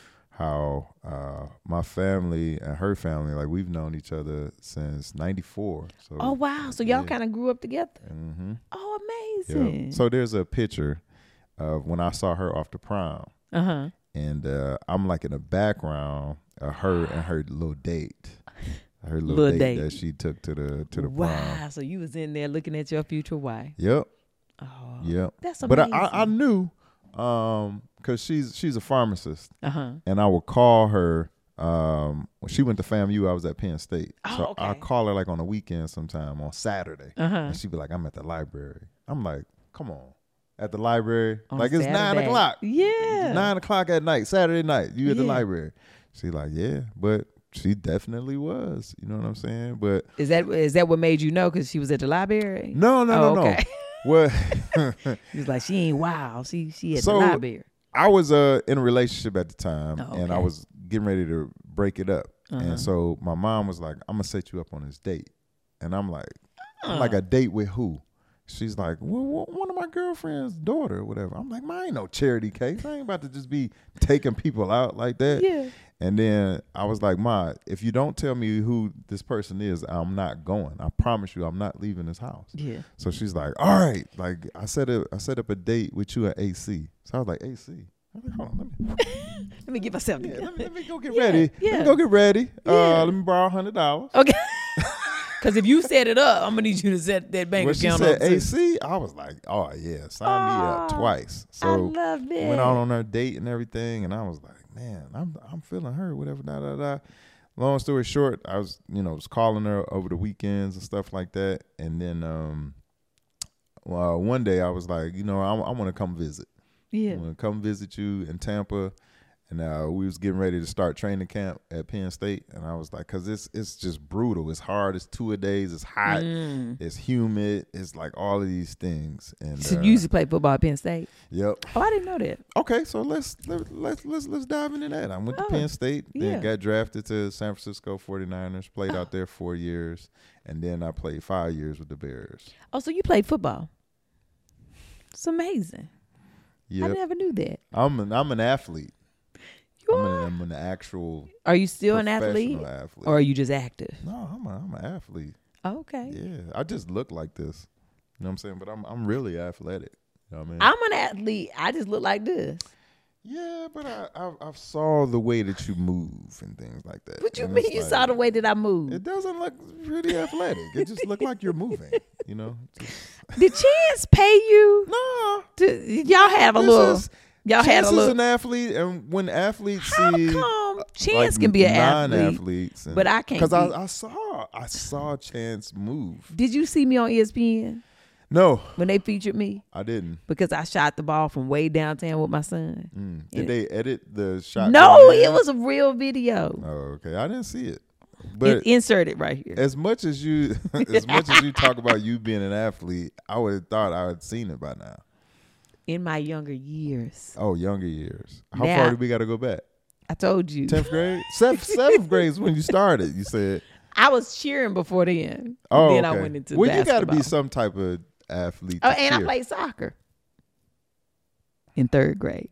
how my family and her family, like we've known each other since '94. So,
oh wow! So y'all kind of grew up together.
Mm-hmm.
Oh, amazing!
Yeah. So there's a picture of when I saw her off the prom, and I'm like in the background of her and her little date, her little date that she took to the prom.
Wow! So you was in there looking at your future wife.
Yep.
Oh,
yep.
That's amazing.
But I knew. Cause she's a pharmacist,
and
I would call her. When she went to FAMU, I was at Penn State, so
okay.
I call her like on the weekend sometime on Saturday, and she'd be like, "I'm at the library." I'm like, "Come on, at the library?
On
like it's
Saturday.
9:00.
Yeah,
9:00 at night, Saturday night. You at the library?" She's like, "Yeah," but she definitely was. You know what I'm saying? But
is that what made you know? Because she was at the library?
No.
Okay.
What?
He was like, she ain't wild. She at the library.
I was in a relationship at the time, and I was getting ready to break it up. And so my mom was like, "I'm gonna set you up on this date," and I'm like, "I'm like a date with who?" She's like, "Well, one of my girlfriend's daughter or whatever." I'm like, "Mine ain't no charity case. I ain't about to just be taking people out like that."
Yeah.
And then I was like, "Ma, if you don't tell me who this person is, I'm not going. I promise you, I'm not leaving this house."
Yeah.
So she's like, "All right." Like I set up a date with you at AC. So I was like, "AC." I was like, "Hold on,
let me get myself together.
Let me go get ready.
Yeah.
Let me go get ready. Let me borrow $100.
Okay. Because if you set it up, I'm gonna need you to set that bank account up.
When she said AC, I was like, "Oh yeah, sign me up twice." So
I love that.
Went out on her date and everything, and I was like, "Man, I'm feeling her, whatever." Long story short, I was calling her over the weekends and stuff like that, and then one day I was like, I want to come visit.
Yeah,
I want to come visit you in Tampa, And we was getting ready to start training camp at Penn State, and I was like, because it's just brutal. It's hard. It's 2-a-days. It's hot. It's humid. It's like all of these things. And
So you used to play football at Penn State?
Yep.
Oh, I didn't know that.
Okay, so let's dive into that. I went to Penn State, then got drafted to San Francisco 49ers, played out there 4 years, and then I played 5 years with the Bears.
Oh, so you played football? It's amazing.
Yep.
I never knew that.
I'm an athlete.
You are?
I'm an actual.
Are you still an athlete? Or are you just active?
No, I'm an athlete.
Oh, okay.
Yeah, I just look like this. You know what I'm saying? But I'm really athletic. You know what I mean?
I'm an athlete. I just look like this.
Yeah, but I saw the way that you move and things like that.
What you
And
mean
it's
you
like,
saw the way that I move?
It doesn't look really athletic. It just look like you're moving. You know?
Did Chance pay you?
No.
Y'all have a little. Y'all had a
Chance is
little.
an athlete, and when athletes
How
see
come Chance
like
can be an athlete,
non-athletes,
but I can't?
Because I saw Chance move.
Did you see me on ESPN
No,
when they featured me?
I didn't.
Because I shot the ball from way downtown with my son.
Did they edit the shot?
No, it was a real video.
Oh, okay. I didn't see it. But
Insert it right here.
as much as you talk about you being an athlete, I would have thought I had seen it by now.
In my younger years,
Oh, younger years. How
Now-
far do we got to go back?
I told you.
10th grade? Seventh grade is when you started, you said.
I was cheering before then.
Oh,
Then
okay.
I went into
well,
basketball.
you got to be some type of athlete.
Oh,
to
and I
cheer.
played soccer in 3rd grade.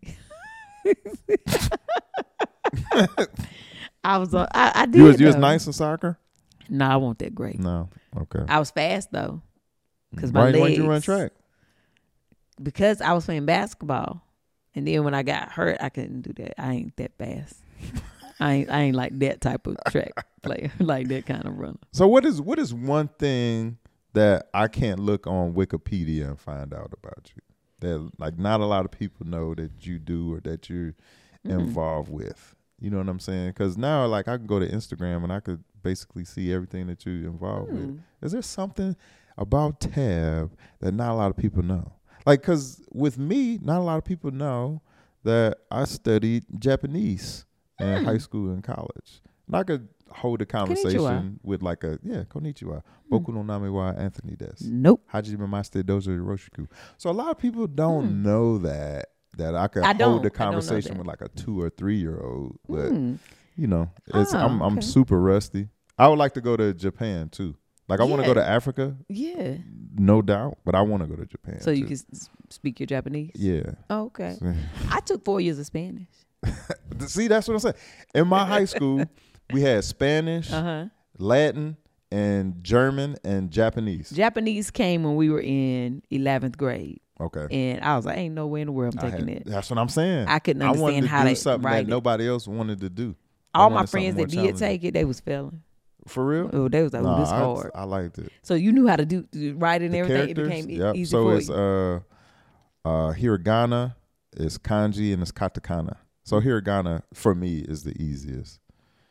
I was on. I did.
You was
though.
nice in soccer?
No, I wasn't that great.
No. Okay.
I was fast though, because my
Why
legs.
didn't you run track?
Because I was playing basketball, and then when I got hurt, I couldn't do that. I ain't that fast. I ain't like that type of track player, like that kind of runner.
So what is one thing that I can't look on Wikipedia and find out about you that like not a lot of people know that you do or that you're involved with? You know what I'm saying? Because now like I can go to Instagram and I could basically see everything that you're involved with. Is there something about Tab that not a lot of people know? Like, because with me, not a lot of people know that I studied Japanese in high school and college. And I could hold a conversation
Konnichiwa.
with like konnichiwa, boku no name wa Anthony desu.
Nope.
Hajime maste dozo yoroshiku. So a lot of people don't know that I could
I don't.
hold a
I don't know
conversation
that.
with like a 2 or 3 year old. But you know,
Oh,
I'm
okay.
super rusty. I would like to go to Japan too. Like I want to go to Africa,
Yeah.
no doubt, but I want to go to Japan.
So you
too.
can speak your Japanese?
Yeah.
Oh, okay. I took 4 years of Spanish.
See, that's what I'm saying. In my high school, we had Spanish, Latin, and German and Japanese.
Japanese came when we were in 11th grade.
Okay.
And I was like, ain't no way in the world I'm taking it.
That's what I'm saying.
I couldn't
I wanted
understand
to
how
do
they
something
write
that
it.
nobody else wanted to do. I
All my
wanted something
friends
more
that did
challenging.
take it, they was failing.
For real?
Oh, they was like,
Nah,
this hard.
I liked it.
So you knew how to do write and
The
everything. It
characters,
became
yep.
easy
So
for
it's
you.
hiragana, it's kanji, and it's katakana. So hiragana for me is the easiest.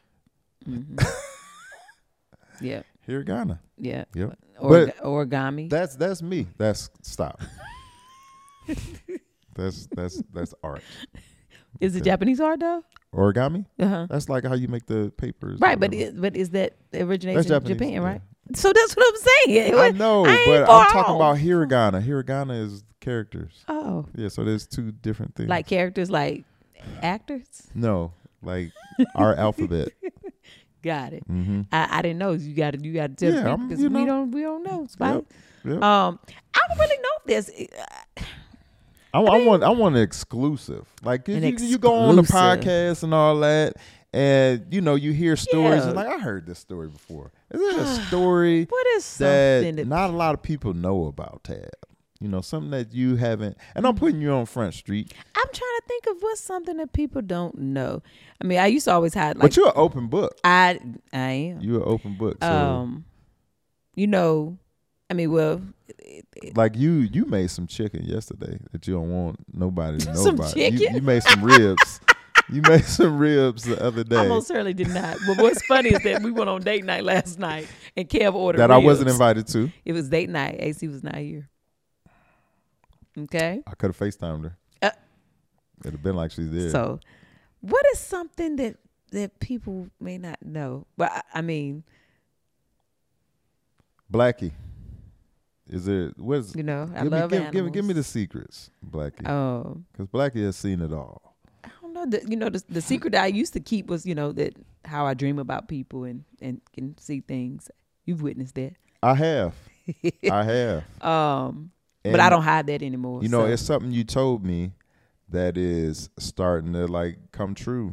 Yeah,
Hiragana.
yeah.
Yep.
Or, origami.
That's me. That's stop. that's art.
Is it Japanese art though?
Origami?
Uh-huh.
That's like how you make the papers.
Right,
or
but
whatever.
is that originates
That's
in
Japanese,
Japan,
yeah.
right? So that's what I'm saying.
I know,
I ain't
but
far
I'm talking
off.
about hiragana. Hiragana is characters.
Oh,
Yeah, so there's two different things.
like characters, like actors.
no, like our alphabet.
Got it.
Mm-hmm.
I didn't know. You got to tell
Yeah,
people
I'm-
because
you
we
know.
don't know. Spike.
Yep.
I don't really know if there's.
I want an exclusive. Like
An
you go on the
exclusive.
podcast and all that, and you hear stories.
Yeah.
And like I heard this story before. Is there a story
What is something
that
that
not a lot of people know about Tab? Something that you haven't. And I'm putting you on Front Street.
I'm trying to think of what's something that people don't know. I mean, I used to always hide. Like,
But you're an open book.
I am.
You're an open book. So
I mean, well,
like you made some chicken yesterday that you don't want nobody to know
Some
about.
chicken?
You made some ribs. You made some ribs the other day
I most certainly did not. But what's funny is that we went on date night last night, and Kev ordered
that I wasn't
ribs.
invited to.
It was date night. AC was not here. Okay,
I could have FaceTimed her.
Uh,
It'd have been like she's there.
so What is something that people may not know? But I mean,
Blackie. Is there what's
I love animals.
give me the secrets, Blackie. Because Blackie has seen it all.
I don't know. The secret that I used to keep was, that how I dream about people and can see things. You've witnessed that.
I have. I have.
But I don't hide that anymore.
It's something you told me that is starting to come true.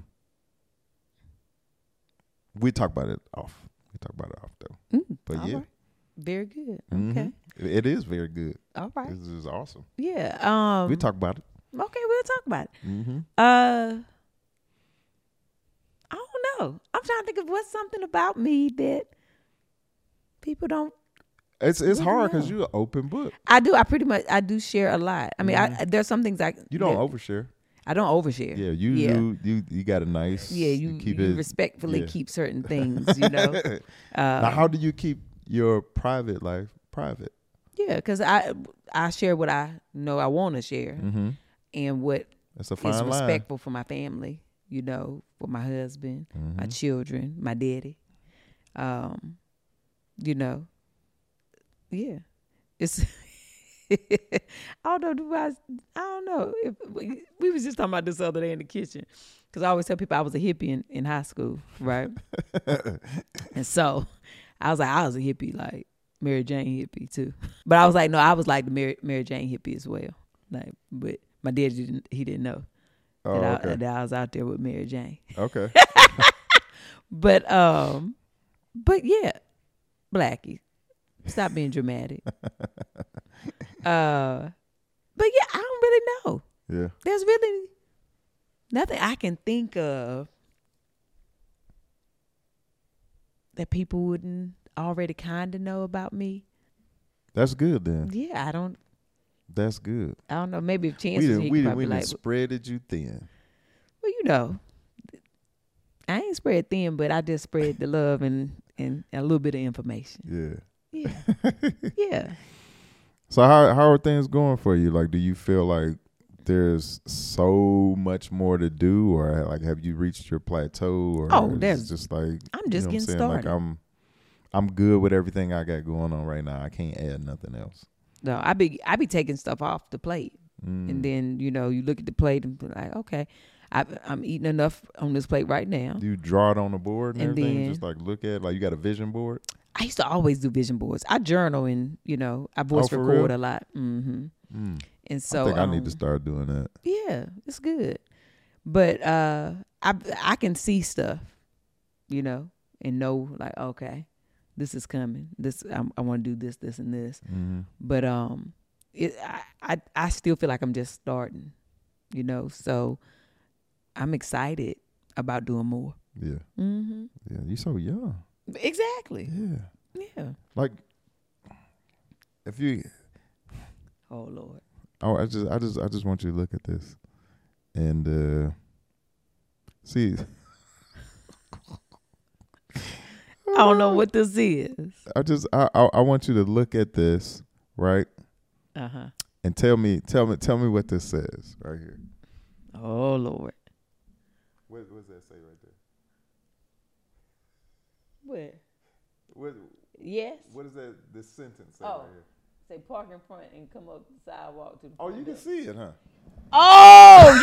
We talk about it off. Though. But yeah.
Right. Very good.
Mm-hmm.
Okay.
It is very good.
All right.
This is awesome.
Yeah.
We talk about it.
Okay, we'll talk about it.
Mm-hmm.
I don't know. I'm trying to think of what's something about me that people don't.
It's hard because you're an open book.
I do. I do share a lot. I mean, there's some things
you don't overshare.
I don't overshare.
Yeah, you got a nice.
Yeah, you respectfully keep certain things.
Now, how do you keep your private life private?
Yeah, because I share what I know I want to share, and what
That's a fine
is
line.
respectful for my family. For my husband, my children, my daddy. Yeah, it's. I don't know. If we was just talking about this the other day in the kitchen, because I always tell people I was a hippie in high school, right? And so I was a hippie, like Mary Jane hippie too. But I was like, no, I was like the Mary Jane hippie as well. Like, but my dad didn't know that I was out there with Mary Jane.
Okay.
But yeah, Blackie, stop being dramatic. But yeah, I don't really know.
Yeah.
There's really nothing I can think of that people wouldn't already kind of know about me.
That's good then.
Yeah, I don't.
That's good.
I don't know. Maybe if chances
we done spreaded you thin.
Well, I ain't spread thin, but I just spread the love and a little bit of information.
Yeah.
Yeah. Yeah.
So how are things going for you? Like, do you feel like there's so much more to do, or have you reached your plateau? Or
there's
just like
I'm just getting started.
Like I'm good with everything I got going on right now. I can't add nothing else.
No, I be taking stuff off the plate, and then you look at the plate and be like, okay, I'm eating enough on this plate right now.
Do you draw it on the board and everything?
Then,
just look at you got a vision board?
I used to always do vision boards. I journal and I voice record a lot. And so
I think I need to start doing that.
Yeah, it's good. But I can see stuff, and know like, okay, this is coming. This I want to do this, and this. But I still feel like I'm just starting, So I'm excited about doing more.
Yeah. Yeah, you're so young.
Exactly.
Yeah. Like, if you.
Oh Lord.
Oh, I just want you to look at this, and see.
I don't know what this is.
I want you to look at this, right? And tell me what this says right here.
Oh Lord.
What does that say right there?
What? Yes.
What is that? This sentence say
right
here?
Say park in front and come up the sidewalk to the.
Oh, you can see it, huh?
Oh,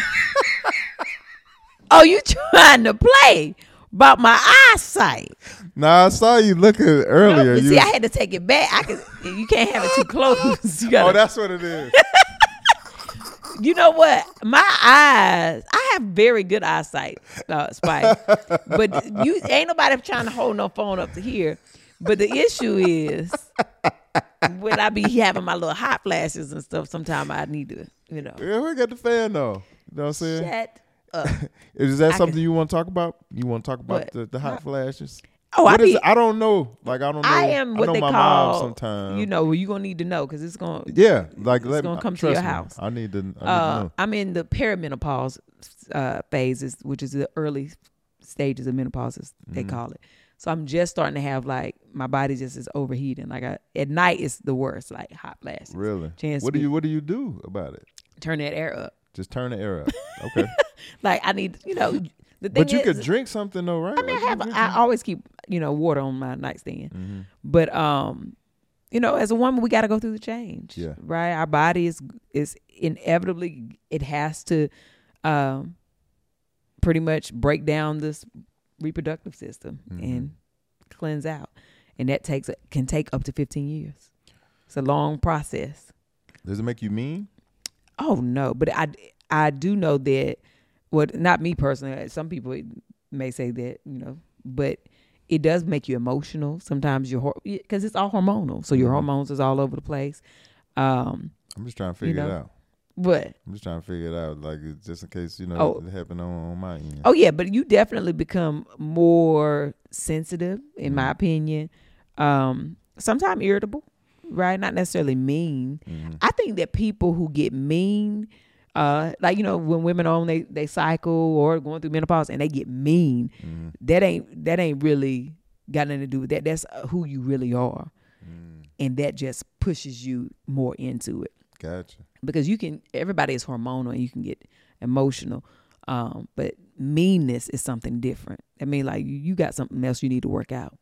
you trying to play about my eyesight?
Nah, I saw you looking earlier.
See, I had to take it back. You can't have it too close.
Oh, that's what it is.
You know what? My eyes, I have very good eyesight, Spike. But ain't nobody trying to hold no phone up to here. But the issue is when I be having my little hot flashes and stuff, sometimes I need to,
Yeah, we got the fan though. You know what I'm saying?
Shut up.
Is that something you want to talk about? You want to talk about the hot flashes?
Oh,
I don't know. I don't know.
I am what
I know
they
my
call.
Mom sometimes.
You're gonna need to know because it's gonna.
Yeah,
it's gonna come to your house.
I need to know.
I'm in the perimenopause phases, which is the early stages of menopause, as they call it. So I'm just starting to have my body just is overheating. At night it's the worst, hot flashes.
Really? What do you do about it?
Turn that air up.
Just turn the air up. Okay.
Like I need, the thing
But you
is,
could drink something though, right?
I mean, I always keep, water on my nightstand.
Mm-hmm.
But as a woman, we got to go through the change.
Yeah.
Right. Our body is inevitably, it has to pretty much break down this reproductive system and cleanse out. And that can take up to 15 years. It's a long process.
Does it make you mean?
Oh, no. But I do know that, well, not me personally. Some people may say that, but it does make you emotional. Sometimes because it's all hormonal. So your hormones is all over the place.
I'm just trying to figure it out.
What?
I'm just trying to figure it out, like just in case, it happened on my end.
Oh, yeah. But you definitely become more sensitive, in my opinion. Sometimes irritable, right? Not necessarily mean. I think that people who get mean, when women are on they cycle or going through menopause and they get mean, that ain't really got nothing to do with that. That's who you really are. And that just pushes you more into it.
Gotcha.
Because everybody is hormonal and you can get emotional. But meanness is something different. I mean, like you got something else you need to work out.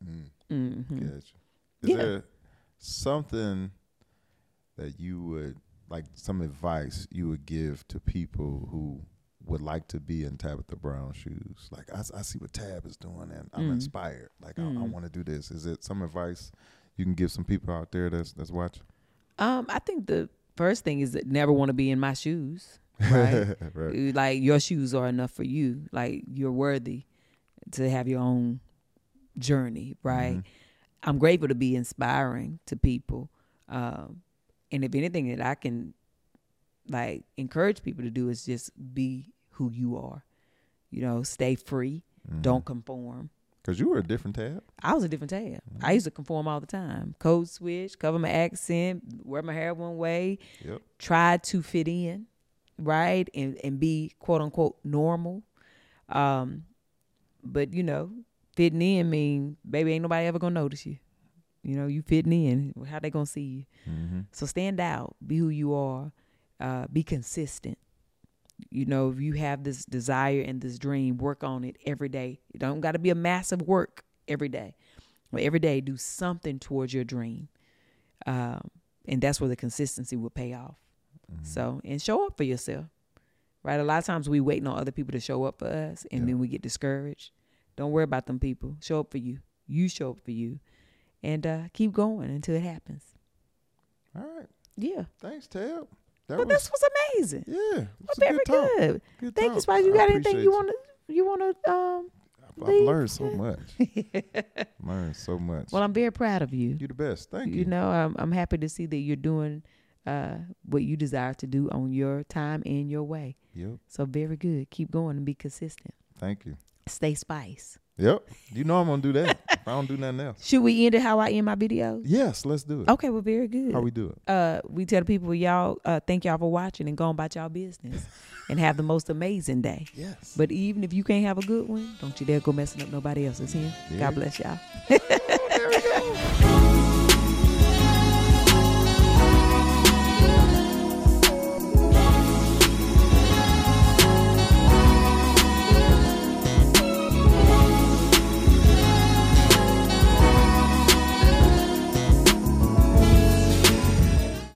Gotcha. Is there something that you would, like some advice you would give to people who would like to be in Tabitha Brown's shoes? Like, I see what Tab is doing and I'm inspired. Like, I want to do this. Is it some advice you can give some people out there that's watching?
I think the first thing is that never want to be in my shoes. Right?
Right.
Like, your shoes are enough for you. Like, you're worthy to have your own journey, right? I'm grateful to be inspiring to people. And if anything that I can like encourage people to do is just be who you are. Stay free. Don't conform.
Because you were a different Tab.
I was a different Tab. I used to conform all the time. Code switch, cover my accent, wear my hair one way.
Yep.
Try to fit in, right? And be quote unquote normal. But fitting in mean, baby, ain't nobody ever gonna notice you. You fitting in. How they gonna see you? So stand out. Be who you are. Be consistent. If you have this desire and this dream, work on it every day. It don't got to be a massive work every day. But every day, do something towards your dream. And that's where the consistency will pay off. So, and show up for yourself. Right? A lot of times we waiting on other people to show up for us, and then we get discouraged. Don't worry about them people. Show up for you. You show up for you. And keep going until it happens.
All right.
Yeah.
Thanks, Tab.
This was amazing.
Yeah.
Very good. Thank you, Spice. You got anything you wanna
I've learned so much. Learned so much.
Well, I'm very proud of you.
You're the best. Thank you.
I'm happy to see that you're doing what you desire to do on your time and your way.
Yep.
So very good. Keep going and be consistent.
Thank you.
Stay Spice.
Yep. I'm gonna do that. If I don't do nothing else.
Should we end it how I end my videos?
Yes, let's do it.
Okay, well, very good.
How we do it?
We tell the people thank y'all for watching and go about y'all business and have the most amazing day.
Yes.
But even if you can't have a good one, don't you dare go messing up nobody else's here. God bless y'all.